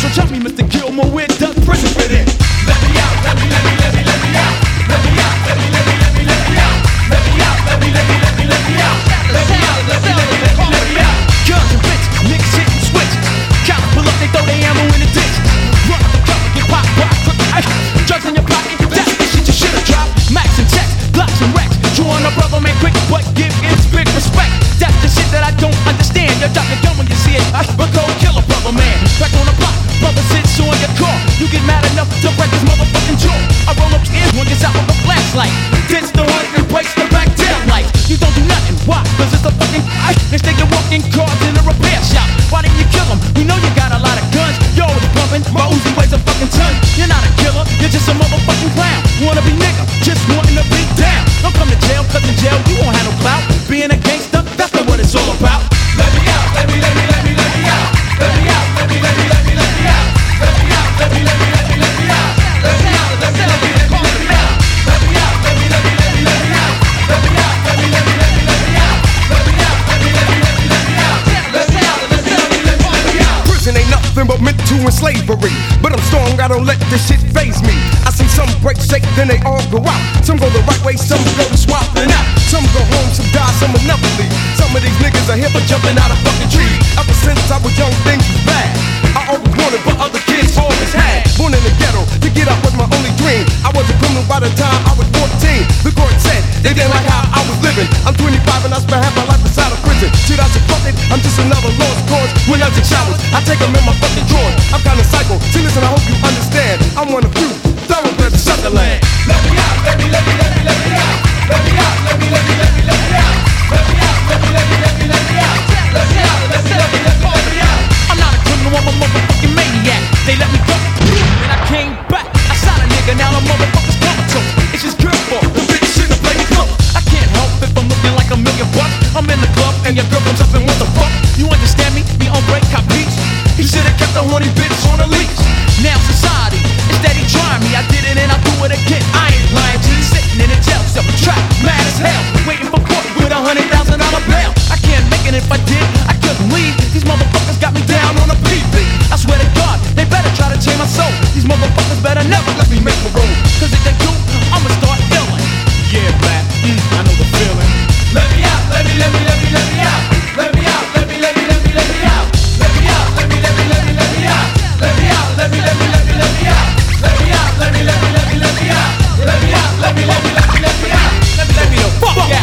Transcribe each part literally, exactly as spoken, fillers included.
So tell me, Mister Gilmore, where does prison fit in? Let me out, let me, let me, let me, let me out. Let me out, let me, let me, let me, let me out. Let me out, let me, let me, let me, let me out. Let me out, let me, let me, let me, let me out. Guns and bitches, niggas hitting switches. Cops pull up, they throw their ammo in the ditch. Run up the cover, get popped, rock, crook, ice. Drugs in your pocket, that's the shit you should've dropped. Max and checks, blocks and wrecks. Chew on a brother man quick, but give its big respect. That's the shit that I don't understand. You drop your gun when you see it. I but go kill a brother man. Back on the block, brother sits on your car. You get mad enough to break his motherfucking jaw. I roll up in one gets out with a flashlight. Gets the hood and breaks the back tail lights. You don't do nothing. Why? Cause it's a fucking ice. Next day you're walking cars in a repair shop. Why didn't you kill him? We know you got a lot of guns. You're always bumping. My Uzi weighs a fucking ton. You're not a killer. You're just a motherfucking clown. Wanna be nigga, just wanting to be down. Don't come to jail, cause in jail you won't have no clout. Being a gangster, that's not what it's all about. Let me out, let me, let me, let me, let me out. Let me out, let me, let me, let me, let me out. Let me out, let me, let me, let me, let me out. Let me out, let me, let me, let me, let me out. Let me out, let me, let me, let me, let me out. Let me out, let me, let me, let me, let me out. Let me out, let me, let me, let me, let me out. Let me out, let me, let me, let me, let me out. Prison ain't nothing but mental and slavery. But I'm strong, I don't let this shit faze me. I see some break, shake, then they all go out. Some go the right way, some go to swapping out. Some go home, some die, some will never leave. Some of these niggas are here for jumping out of fucking trees. Ever since I was young, things was bad. I always wanted what other kids always had. Born in the ghetto, to get up was my only dream. I was a criminal by the time I was fourteen. The court said they didn't like how I was living. I'm twenty-five and I spent half my life inside of prison. Shit, I said fuck it, I'm just another lost cause. When I take showers, I take them in my fucking drawers. I'm kinda psycho, see listen, I hope you understand. I'm one of you, thoroughbreds of Sutherland. Let me out, let me, let me, let me, let me out. Let me out, let me, let me, let me, let me out. Let me out, let me, let me, let me, let me out. Let me out, let me, let me, let me, let me out. I'm not a criminal, I'm a motherfucking maniac. They let me go, and I came back. I shot a nigga, now the motherfucker's comatose. It's just good for the bitch shouldn't play me close. I can't help if I'm looking like a million bucks. I'm in the club and your girl comes up and what the fuck? You understand me? Me on break, cop beats. He should've kept the horny bitch on a leash. Now society is steady trying me. I did it and I'll do it again. I ain't lying to you, sitting in a jail cell, trapped, mad as hell, waiting for court with a hundred thousand dollar bail. I can't make it if I did. I couldn't leave. These motherfuckers got me down on a P V. I swear to God, they better try to change my soul. These motherfuckers better never let me make the road. Cause if they do, I'ma start illin'. Yeah, Black, mm, I know the feeling. Let me out, let me, let me, let me, let me out. Let me out, let me, let me, let me, let me out. Let me out, let me, let me, let me, let me out. Let me out, let me, let me, let me, let me out. Let me out, let me, let me, let me, let me out. Let me out, let me, let me, let me, let me out. Let me, let me the fuck out.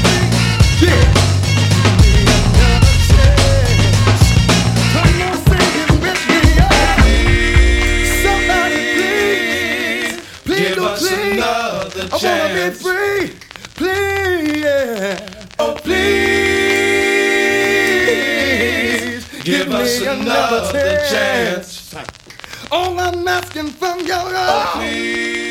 Yeah. Give us another chance. I wanna be free, please, yeah. Oh please, give us another chance. All I'm asking from your love, oh, please.